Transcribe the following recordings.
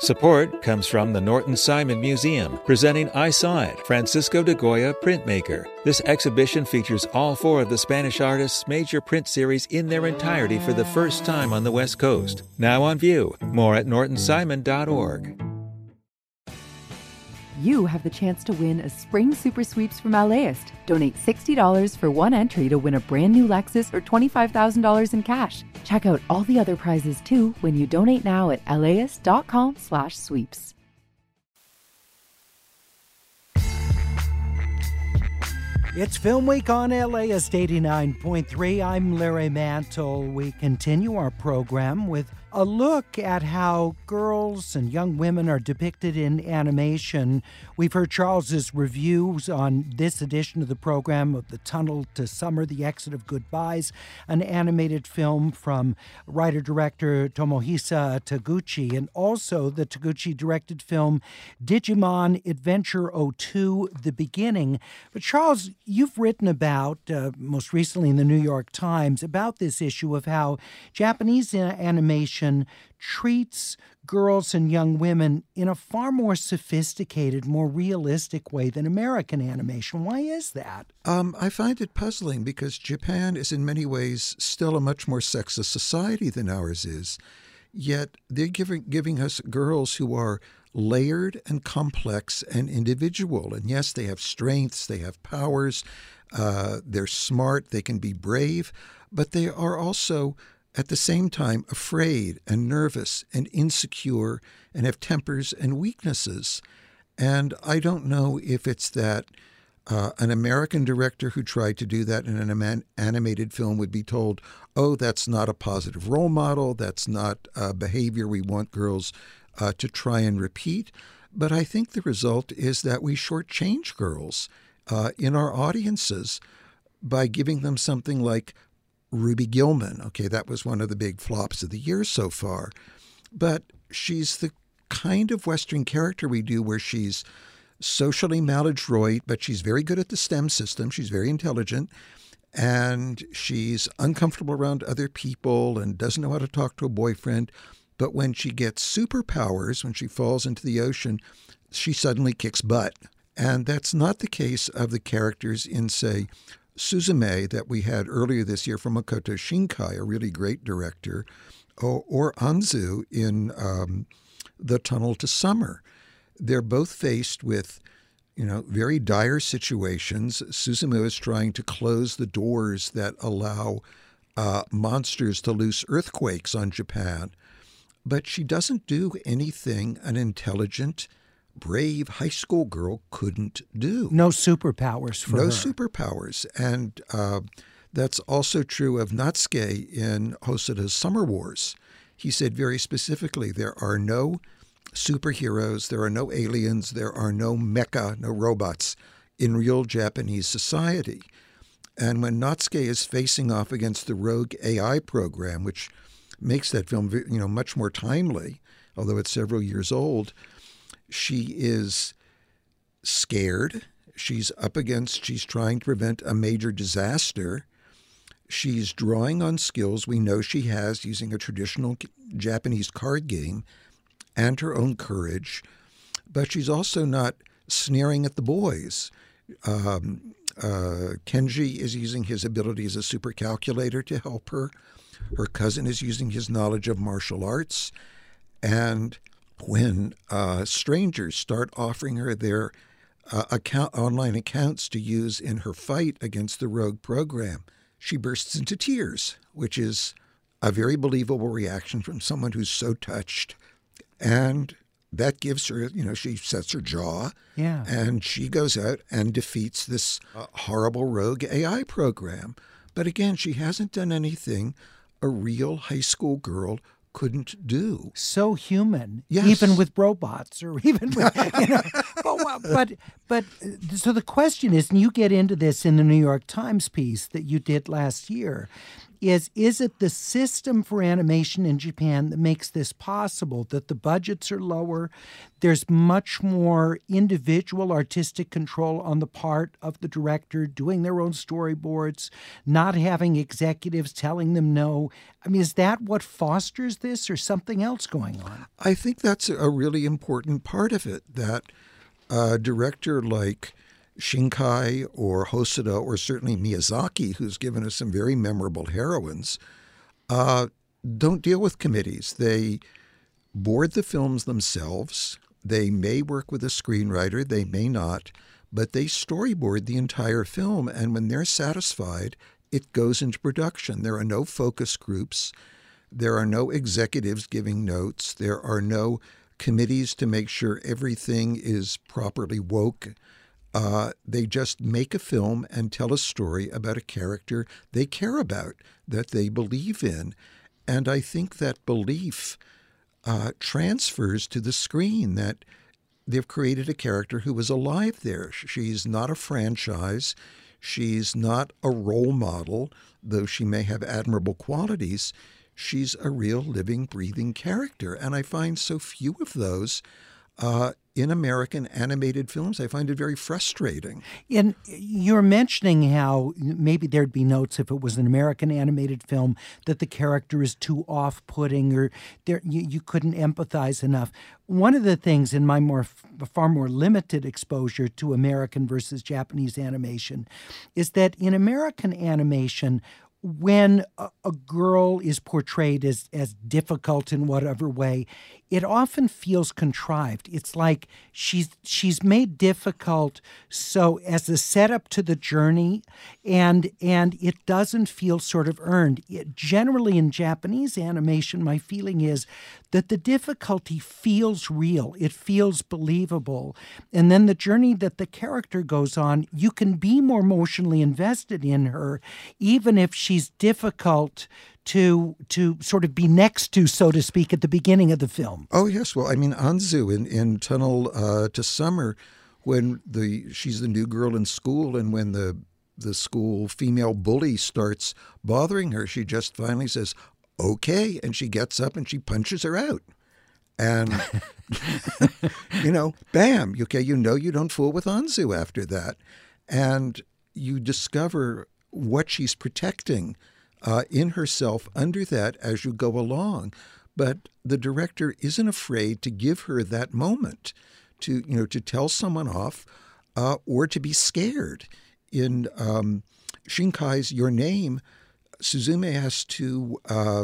Support comes from the Norton Simon Museum, presenting I Saw It, Francisco de Goya Printmaker. This exhibition features all four of the Spanish artist's major print series in their entirety for the first time on the West Coast. Now on view. More at nortonsimon.org. You have the chance to win a Spring Super Sweeps from LAist. Donate $60 for one entry to win a brand new Lexus or $25,000 in cash. Check out all the other prizes too when you donate now at laist.com/sweeps. It's Film Week on LAist 89.3. I'm Larry Mantle. We continue our program with a look at how girls and young women are depicted in animation. We've heard Charles's reviews on this edition of the program of The Tunnel to Summer, The Exit of Goodbyes, an animated film from writer-director Tomohisa Taguchi, and also the Taguchi-directed film Digimon Adventure 02, The Beginning. But Charles, you've written about, most recently in the New York Times, about this issue of how Japanese animation treats girls and young women in a far more sophisticated, more realistic way than American animation. Why is that? I find it puzzling because Japan is in many ways still a much more sexist society than ours is. Yet they're giving us girls who are layered and complex and individual. And yes, they have strengths, they have powers, they're smart, they can be brave, but they are also at the same time afraid and nervous and insecure and have tempers and weaknesses. And I don't know if it's that an American director who tried to do that in an animated film would be told, oh, that's not a positive role model, that's not behavior we want girls to try and repeat. But I think the result is that we shortchange girls in our audiences by giving them something like Ruby Gillman. Okay, that was one of the big flops of the year so far. But she's the kind of Western character we do where she's socially maladroit, but she's very good at the STEM system. She's very intelligent, and she's uncomfortable around other people and doesn't know how to talk to a boyfriend. But when she gets superpowers, when she falls into the ocean, she suddenly kicks butt. And that's not the case of the characters in, say, Suzume that we had earlier this year from Makoto Shinkai, a really great director, or Anzu in The Tunnel to Summer. They're both faced with, very dire situations. Suzume is trying to close the doors that allow monsters to loose earthquakes on Japan, but she doesn't do anything an intelligent, brave high school girl couldn't do. No superpowers for her. No superpowers. And that's also true of Natsuke in Hosoda's Summer Wars. He said very specifically, there are no superheroes, there are no aliens, there are no mecha, no robots in real Japanese society. And when Natsuke is facing off against the rogue AI program, which makes that film much more timely, although it's several years old, she is scared. She's trying to prevent a major disaster. She's drawing on skills we know she has using a traditional Japanese card game and her own courage. But she's also not sneering at the boys. Kenji is using his ability as a super calculator to help her. Her cousin is using his knowledge of martial arts. And when strangers start offering her their online accounts to use in her fight against the rogue program, she bursts into tears, which is a very believable reaction from someone who's so touched. And that gives her, she sets her jaw. Yeah. And she goes out and defeats this horrible rogue AI program. But again, she hasn't done anything a real high school girl couldn't do. So human, yes. Even with robots, or even with, but so the question is, and you get into this in the New York Times piece that you did last year, is it the system for animation in Japan that makes this possible, that the budgets are lower, there's much more individual artistic control on the part of the director, doing their own storyboards, not having executives telling them no? I mean, is that what fosters this, or something else going on? I think that's a really important part of it, that a director like Shinkai or Hosoda, or certainly Miyazaki, who's given us some very memorable heroines, don't deal with committees. They board the films themselves. They may work with a screenwriter, they may not, but they storyboard the entire film, and when they're satisfied, it goes into production. There are no focus groups. There are no executives giving notes. There are no committees to make sure everything is properly woke. They just make a film and tell a story about a character they care about, that they believe in. And I think that belief transfers to the screen, that they've created a character who is alive there. She's not a franchise. She's not a role model, though she may have admirable qualities. She's a real living, breathing character. And I find so few of those in American animated films. I find it very frustrating. And you're mentioning how maybe there'd be notes if it was an American animated film that the character is too off-putting, or you couldn't empathize enough. One of the things in my far more limited exposure to American versus Japanese animation is that in American animation, when a girl is portrayed as difficult in whatever way, it often feels contrived. It's like she's made difficult so as a setup to the journey, and it doesn't feel sort of earned. Generally in Japanese animation, my feeling is that the difficulty feels real. It feels believable. And then the journey that the character goes on, you can be more emotionally invested in her, even if she's difficult to sort of be next to, so to speak, at the beginning of the film. Oh, yes. Well, I mean, Anzu in Tunnel to Summer, when she's the new girl in school, and when the school female bully starts bothering her, she just finally says, okay, and she gets up and she punches her out. And, bam, okay, you don't fool with Anzu after that. And you discover what she's protecting in herself under that as you go along. But the director isn't afraid to give her that moment to tell someone off or to be scared. In Shinkai's Your Name, Suzume has to,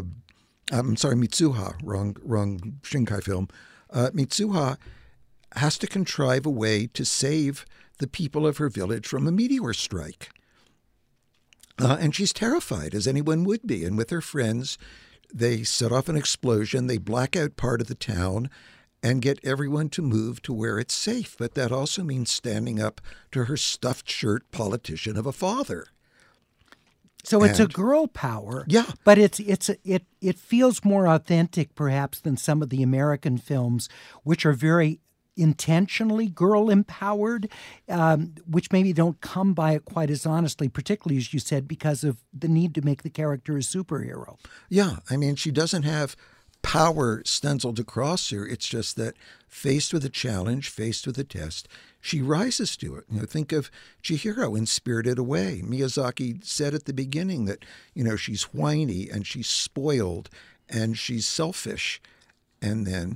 Mitsuha, wrong Shinkai film. Mitsuha has to contrive a way to save the people of her village from a meteor strike. And she's terrified, as anyone would be. And with her friends, they set off an explosion. They black out part of the town and get everyone to move to where it's safe. But that also means standing up to her stuffed shirt politician of a father. So it's a girl power. Yeah. But it feels more authentic, perhaps, than some of the American films, which are very intentionally girl-empowered, which maybe don't come by it quite as honestly, particularly, as you said, because of the need to make the character a superhero. Yeah, I mean, she doesn't have power stenciled across her. It's just that faced with a challenge, faced with a test, she rises to it. Think of Chihiro in Spirited Away. Miyazaki said at the beginning that, she's whiny and she's spoiled and she's selfish. And then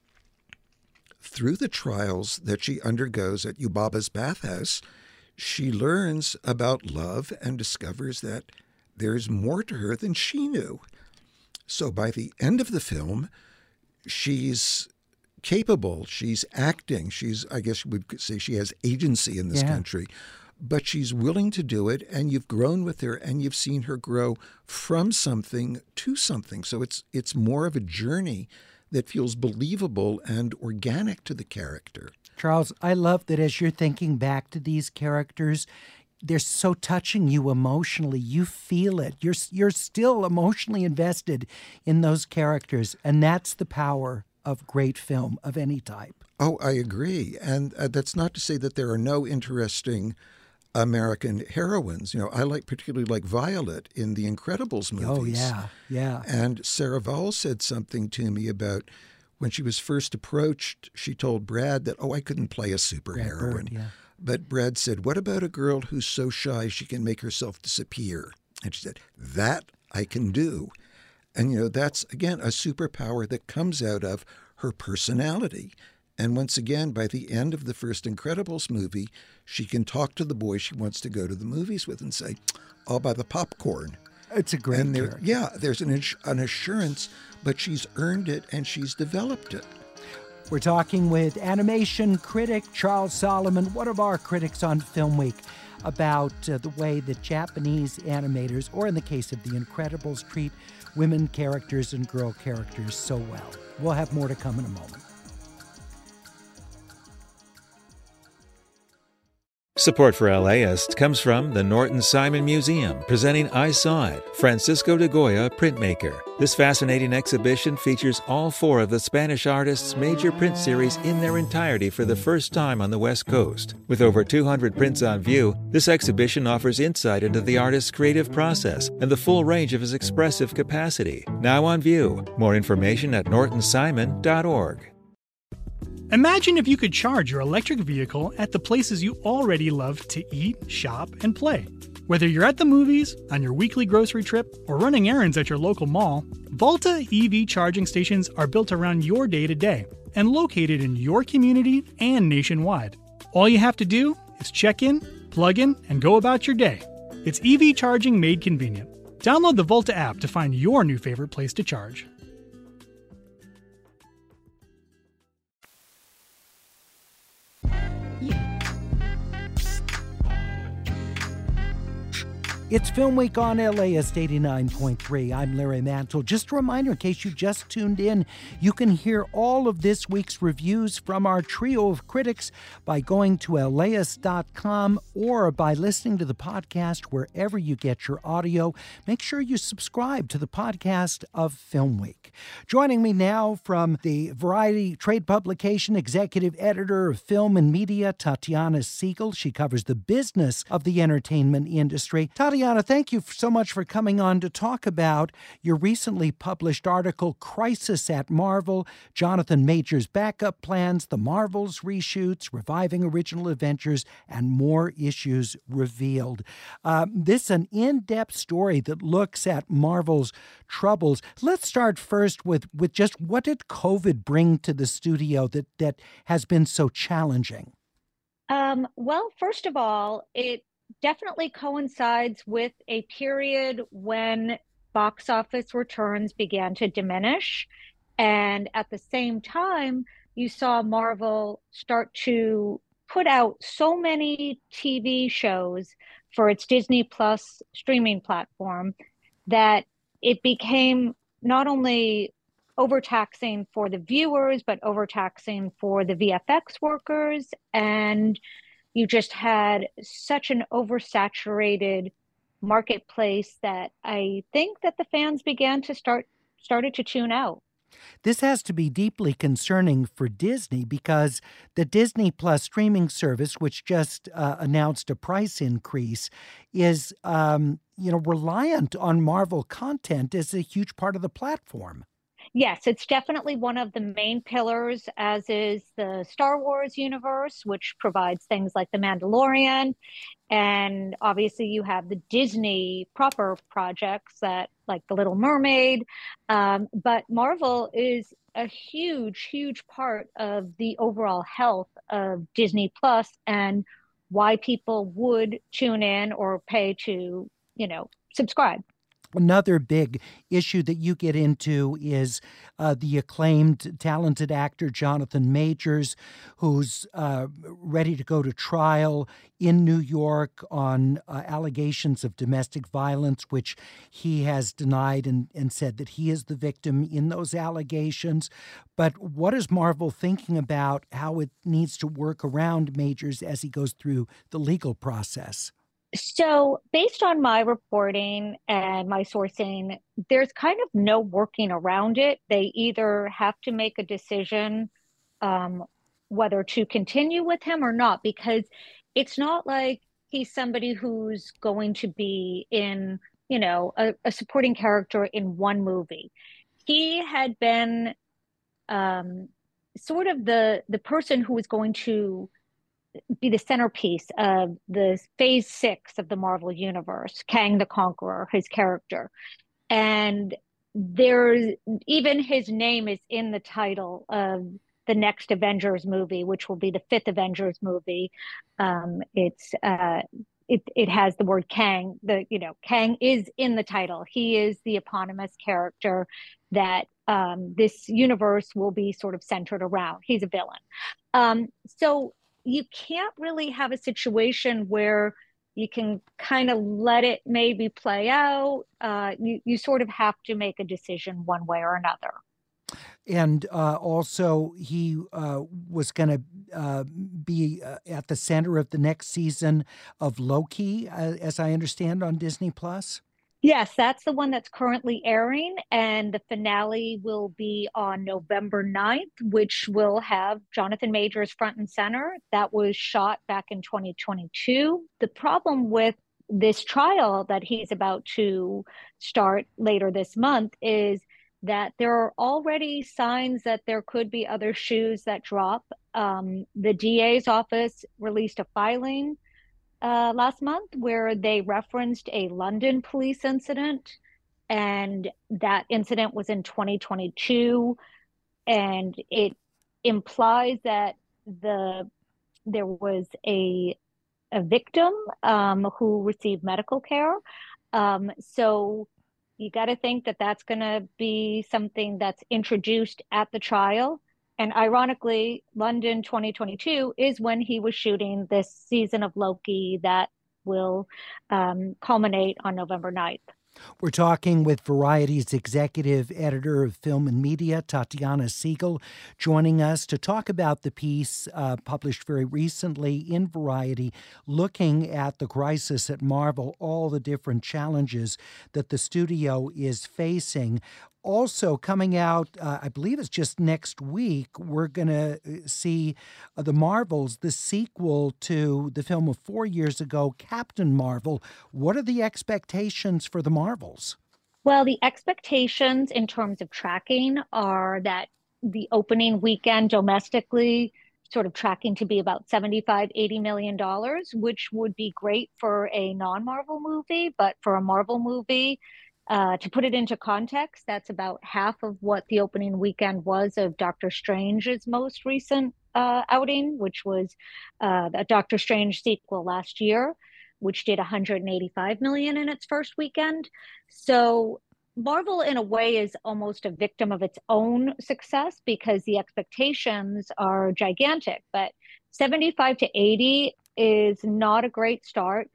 through the trials that she undergoes at Yubaba's bathhouse, she learns about love and discovers that there's more to her than she knew. So by the end of the film, she's capable, she's acting, I guess you would say she has agency in this country, but she's willing to do it, and you've grown with her, and you've seen her grow from something to something. So it's more of a journey that feels believable and organic to the character. Charles, I love that as you're thinking back to these characters, they're so touching you emotionally. You feel it. You're still emotionally invested in those characters, and that's the power of great film of any type. Oh, I agree. And that's not to say that there are no interesting American heroines. I particularly like Violet in the Incredibles movies. Oh, yeah. And Sarah Vowell said something to me about when she was first approached, she told Brad that, I couldn't play a superheroine. Bird, yeah. But Brad said, what about a girl who's so shy she can make herself disappear? And she said, that I can do. And, that's, again, a superpower that comes out of her personality. And once again, by the end of the first Incredibles movie, she can talk to the boy she wants to go to the movies with and say, I'll buy the popcorn. It's a great character. Yeah, there's an assurance, but she's earned it and she's developed it. We're talking with animation critic Charles Solomon, one of our critics on Film Week, about the way that Japanese animators, or in the case of The Incredibles, treat women characters and girl characters so well. We'll have more to come in a moment. Support for LAist comes from the Norton Simon Museum, presenting I Saw It, Francisco de Goya printmaker. This fascinating exhibition features all 4 of the Spanish artist's major print series in their entirety for the first time on the West Coast. With over 200 prints on view, this exhibition offers insight into the artist's creative process and the full range of his expressive capacity. Now on view. More information at nortonsimon.org. Imagine if you could charge your electric vehicle at the places you already love to eat, shop, and play. Whether you're at the movies, on your weekly grocery trip, or running errands at your local mall, Volta EV charging stations are built around your day-to-day and located in your community and nationwide. All you have to do is check in, plug in, and go about your day. It's EV charging made convenient. Download the Volta app to find your new favorite place to charge. It's Film Week on LAist 89.3. I'm Larry Mantle. Just a reminder, in case you just tuned in, you can hear all of this week's reviews from our trio of critics by going to LAist.com or by listening to the podcast wherever you get your audio. Make sure you subscribe to the podcast of Film Week. Joining me now from the Variety trade publication, executive editor of film and media, Tatiana Siegel. She covers the business of the entertainment industry. Tatiana, thank you so much for coming on to talk about your recently published article, Crisis at Marvel, Jonathan Majors' backup plans, the Marvels reshoots, reviving original adventures, and more issues revealed. This is an in-depth story that looks at Marvel's troubles. Let's start first with just what did COVID bring to the studio that has been so challenging? Well, first of all, it definitely coincides with a period when box office returns began to diminish. And at the same time, you saw Marvel start to put out so many TV shows for its Disney Plus streaming platform that it became not only overtaxing for the viewers, but overtaxing for the VFX workers. And you just had such an oversaturated marketplace that I think that the fans began to started to tune out. This has to be deeply concerning for Disney because the Disney Plus streaming service, which just announced a price increase, is reliant on Marvel content as a huge part of the platform. Yes, it's definitely one of the main pillars, as is the Star Wars universe, which provides things like The Mandalorian. And obviously you have the Disney proper projects that like The Little Mermaid. But Marvel is a huge, huge part of the overall health of Disney Plus and why people would tune in or pay to, subscribe. Another big issue that you get into is the acclaimed, talented actor Jonathan Majors, who's ready to go to trial in New York on allegations of domestic violence, which he has denied and said that he is the victim in those allegations. But what is Marvel thinking about how it needs to work around Majors as he goes through the legal process? So based on my reporting and my sourcing, there's kind of no working around it. They either have to make a decision whether to continue with him or not, because it's not like he's somebody who's going to be in, you know, a supporting character in one movie. He had been sort of the person who was going to be the centerpiece of the phase 6 of the Marvel universe, Kang the Conqueror, his character. And there's even his name is in the title of the next Avengers movie, which will be the 5th Avengers movie. It has the word Kang. Kang is in the title. He is the eponymous character that this universe will be sort of centered around. He's a villain. So you can't really have a situation where you can kind of let it maybe play out. You sort of have to make a decision one way or another. And also, he was going to be at the center of the next season of Loki, as I understand, on Disney Plus. Yes, that's the one that's currently airing, and the finale will be on November 9th, which will have Jonathan Majors front and center. That was shot back in 2022. The problem with this trial that he's about to start later this month is that there are already signs that there could be other shoes that drop. The DA's office released a filing last month where they referenced a London police incident, and that incident was in 2022, and it implies that there was a victim who received medical care. So you got to think that that's going to be something that's introduced at the trial. And ironically, London 2022 is when he was shooting this season of Loki that will culminate on November 9th. We're talking with Variety's executive editor of film and media, Tatiana Siegel, joining us to talk about the piece published very recently in Variety, looking at the crisis at Marvel, all the different challenges that the studio is facing. Also coming out, I believe it's just next week, we're going to see The Marvels, the sequel to the film of 4 years ago, Captain Marvel. What are the expectations for The Marvels? Well, the expectations in terms of tracking are that the opening weekend domestically sort of tracking to be about $75-80 million, which would be great for a non-Marvel movie, but for a Marvel movie, to put it into context, that's about half of what the opening weekend was of Doctor Strange's most recent outing, which was a Doctor Strange sequel last year, which did $185 million in its first weekend. So Marvel, in a way, is almost a victim of its own success because the expectations are gigantic. But 75 to 80 is not a great start.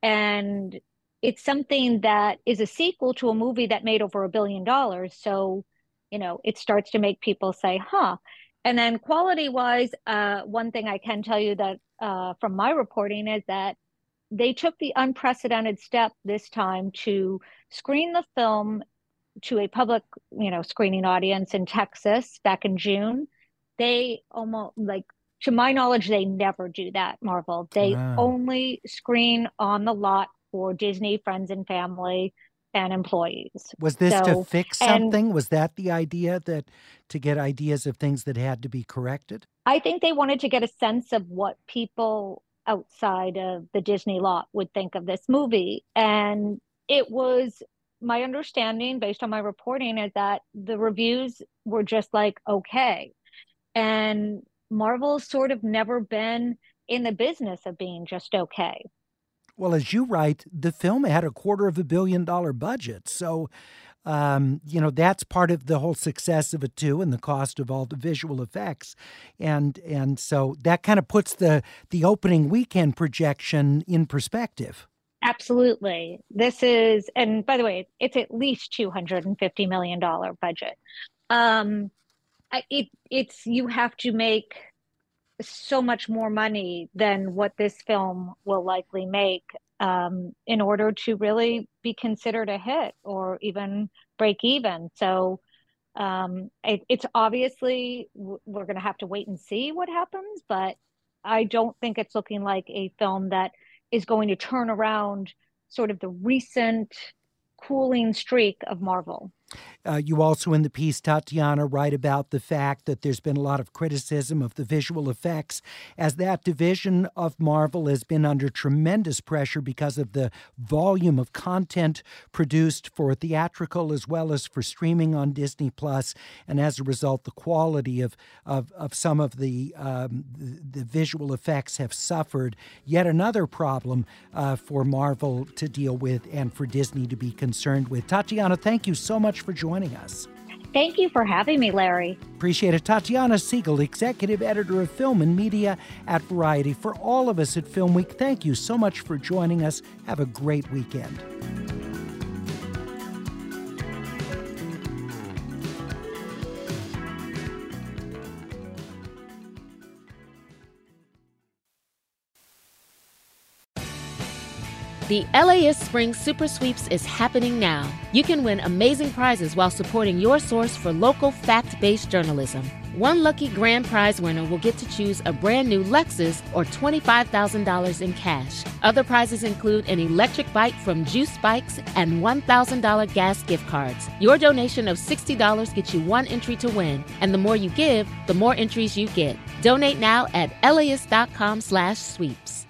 And it's something that is a sequel to a movie that made over $1 billion. So, it starts to make people say, huh. And then quality-wise, one thing I can tell you that from my reporting is that they took the unprecedented step this time to screen the film to a public, screening audience in Texas back in June. They almost, to my knowledge, they never do that, Marvel. They only screen on the lot for Disney friends and family and employees. Was this to fix something? Was that the idea, that to get ideas of things that had to be corrected? I think they wanted to get a sense of what people outside of the Disney lot would think of this movie. And it was my understanding, based on my reporting, is that the reviews were just like, okay. And Marvel's sort of never been in the business of being just okay. Well, as you write, the film had a $250 million budget. So, that's part of the whole success of it, too, and the cost of all the visual effects. And so that kind of puts the opening weekend projection in perspective. Absolutely. This is, and by the way, it's at least $250 million budget. You have to make so much more money than what this film will likely make in order to really be considered a hit or even break even. So it's obviously, we're going to have to wait and see what happens, but I don't think it's looking like a film that is going to turn around sort of the recent cooling streak of Marvel. You also in the piece, Tatiana, write about the fact that there's been a lot of criticism of the visual effects as that division of Marvel has been under tremendous pressure because of the volume of content produced for theatrical as well as for streaming on Disney+. And as a result, the quality of some of the visual effects have suffered. Yet another problem for Marvel to deal with and for Disney to be concerned with. Tatiana, thank you so much for joining us. Thank you for having me, Larry. Appreciate it. Tatiana Siegel, Executive Editor of Film and Media at Variety. For all of us at Film Week, thank you so much for joining us. Have a great weekend. The LAist Spring Super Sweeps is happening now. You can win amazing prizes while supporting your source for local fact-based journalism. One lucky grand prize winner will get to choose a brand new Lexus or $25,000 in cash. Other prizes include an electric bike from Juice Bikes and $1,000 gas gift cards. Your donation of $60 gets you one entry to win, and the more you give, the more entries you get. Donate now at LAist.com/sweeps.